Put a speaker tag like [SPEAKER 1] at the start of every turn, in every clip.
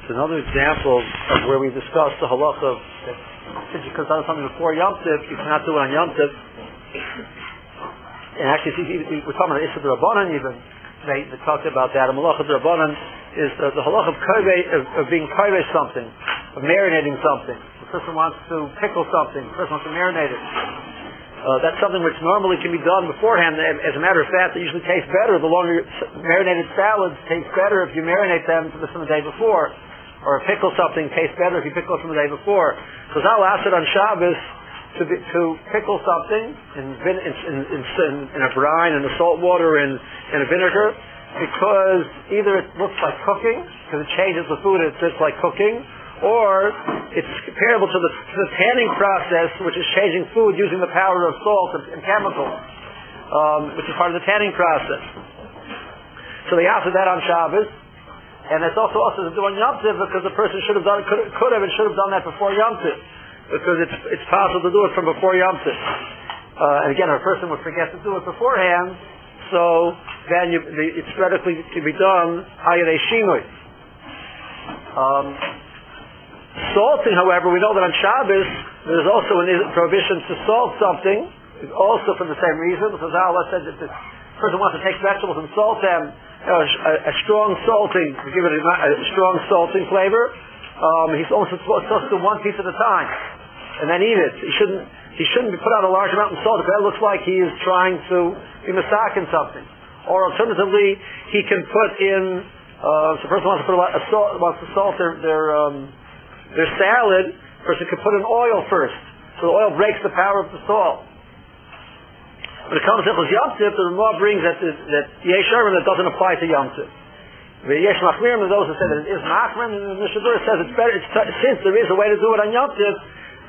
[SPEAKER 1] It's another example of where we discussed the halacha of that since you could do something before Yom Tov, you cannot do it on Yom Tov. And actually, we're talking about Issa D'Rabbanan even. They talked about that. A Malacha D'Rabbanan is the halacha of being kaveh something, of marinating something. The person wants to pickle something. The person wants to marinate it. That's something which normally can be done beforehand. As a matter of fact, it usually tastes better. The longer marinated salads taste better if you marinate them from the day before. Or pickle something tastes better if you pickle it from the day before. So Zal asked it on Shabbos to pickle something in a brine, in the salt water, in a vinegar, because either it looks like cooking, because it changes the food, it's just like cooking, or it's comparable to the tanning process, which is changing food using the power of salt and chemicals, which is part of the tanning process. So they asked that on Shabbos. And it's also to do on Yom Tov because the person should have done, could have and should have done that before Yom Tov, because it's possible to do it from before Yom Tov. And again, a person would forget to do it beforehand, so then it's theoretically to be done Hayarei Shinui. Salting, however, we know that on Shabbos there's also a prohibition to salt something, also for the same reason, because Allah said that the person wants to take vegetables and salt them. A strong salting, to give it a strong salting flavor. He's only supposed to do one piece at a time, and then eat it. He shouldn't put out a large amount of salt because that looks like he is trying to be masakin something. Or alternatively, he can put in. If the person wants to salt their salad, the person can put in oil first, so the oil breaks the power of the salt. When it comes to Yom Tov, the Ramah brings that Yesh Arvin that doesn't apply to Yom Tov. The Yesh Machmirim, those who say that it is Machmirim, and the Mishnah Berurah says it's better. Since there is a way to do it on Yom Tov,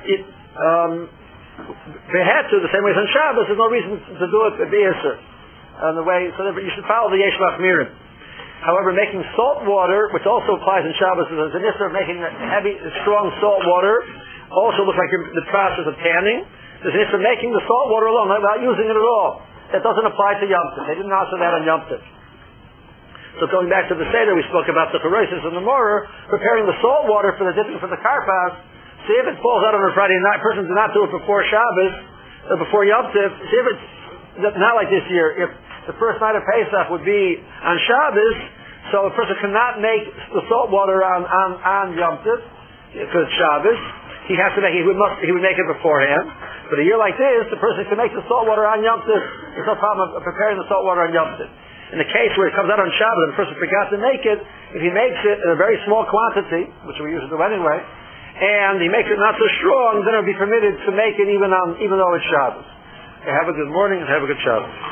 [SPEAKER 1] they had to the same way as on Shabbos. There's no reason to do it at Be'eser. The way, so you should follow the Yesh Machmirim. However, making salt water, which also applies in Shabbos, is an issue of making strong salt water. Also looks like the process of tanning. There's an issue of making the salt water alone without using it at all. That doesn't apply to Yom Tov. They didn't answer that on Yom Tov. So going back to the Seder, we spoke about the Charosis and the Morah, preparing the salt water for the dipping for the Karpas. See if it falls out on a Friday night. Person did not do it before Shabbos, before Yom Tov. See if it's not like this year. If the first night of Pesach would be on Shabbos, so a person cannot make the salt water on Yom Tov because it's Shabbos. He has to make he would make it beforehand. But a year like this, the person can make the salt water on Yom Tov. There's no problem of preparing the salt water on Yom Tov. In the case where it comes out on Shabbos and the person forgot to make it, if he makes it in a very small quantity, which we usually do anyway, and he makes it not so strong, then it will be permitted to make it even though it's Shabbos. Okay, have a good morning and have a good Shabbos.